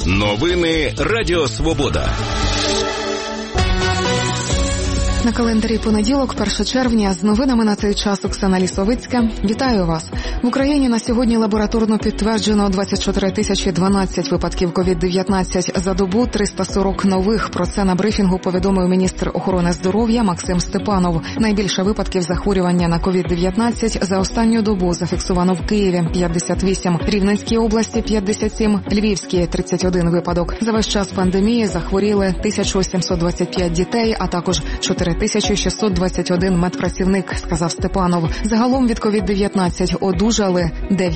Новини Радіо Свобода. На календарі понеділок, 1 червня, з новинами на цей час Оксана Лісовицька. Вітаю вас. В Україні на сьогодні лабораторно підтверджено 24 012 випадків COVID-19 за добу, 340 нових. Про це на брифінгу повідомив міністр охорони здоров'я Максим Степанов. Найбільше випадків захворювання на COVID-19 за останню добу зафіксовано в Києві – 58, Рівненській області – 57, Львівській – 31 випадок. За весь час пандемії захворіли 1725 дітей, а також 4621 медпрацівник, сказав Степанов. Загалом від COVID-19 одужали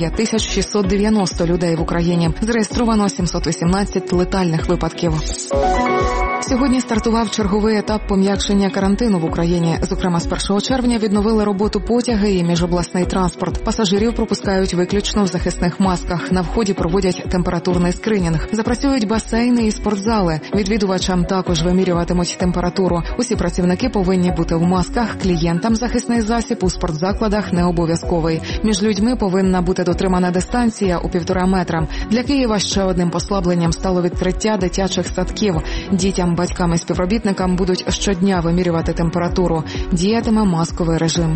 9690 людей в Україні. Зареєстровано 718 летальних випадків. Сьогодні стартував черговий етап пом'якшення карантину в Україні. Зокрема, з 1 червня відновили роботу потяги і міжобласний транспорт. Пасажирів пропускають виключно в захисних масках. На вході проводять температурний скринінг. Запрацюють басейни і спортзали. Відвідувачам також вимірюватимуть температуру. Усі працівники повинні бути в масках. Клієнтам захисний засіб у спортзакладах не обов'язковий. Між людьми повинна бути дотримана дистанція у 1,5 метра. Для Києва ще одним послабленням стало відкриття дитячих садків. Дітям, батькам і співробітникам будуть щодня вимірювати температуру. Діятиме масковий режим.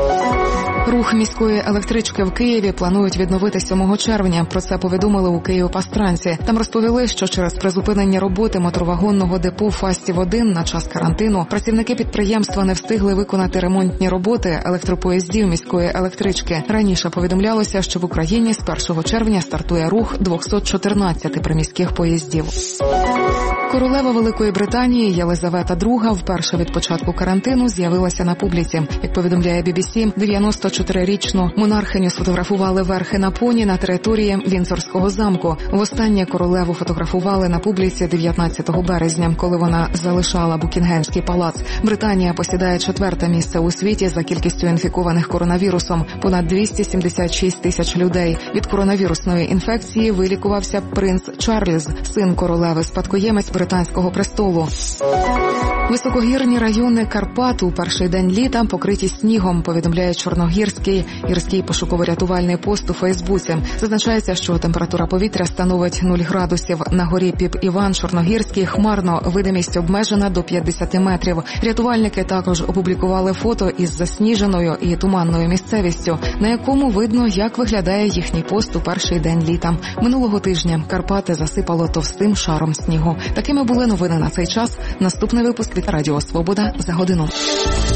Рух міської електрички в Києві планують відновити 7 червня. Про це повідомили у Києво-Пастранці. Там розповіли, що через призупинення роботи моторвагонного депо Фастів-1 на час карантину працівники підприємства не встигли виконати ремонтні роботи електропоїздів міської електрички. Раніше повідомлялося, що в Україні з 1 червня стартує рух 214 приміських поїздів. Королева Великої Британії Єлизавета II вперше від початку карантину з'явилася на публіці. Як повідомляє BBC, 94-річну монархиню сфотографували верхи на поні на території Віндзорського замку. Востаннє королеву фотографували на публіці 19 березня, коли вона залишала Букінгемський палац. Британія посідає 4-те місце у світі за кількістю інфікованих коронавірусом – понад 276 тисяч людей. Від коронавірусної інфекції вилікувався принц Чарльз, син королеви, спадкоємець британського престолу. Високогірні райони Карпат у перший день літа покриті снігом, повідомляє Чорногірський гірський пошуково-рятувальний пост у Фейсбуці. Зазначається, що температура повітря становить 0 градусів. На горі Піп-Іван Чорногірський хмарно, видимість обмежена до 50 метрів. Рятувальники також опублікували фото із засніженою і туманною місцевістю, на якому видно, як виглядає їхній пост у перший день літа. Минулого тижня Карпати засипало товстим шаром снігу. Такими були новини на цей час. Наступний випуск від Радіо Свобода за годину.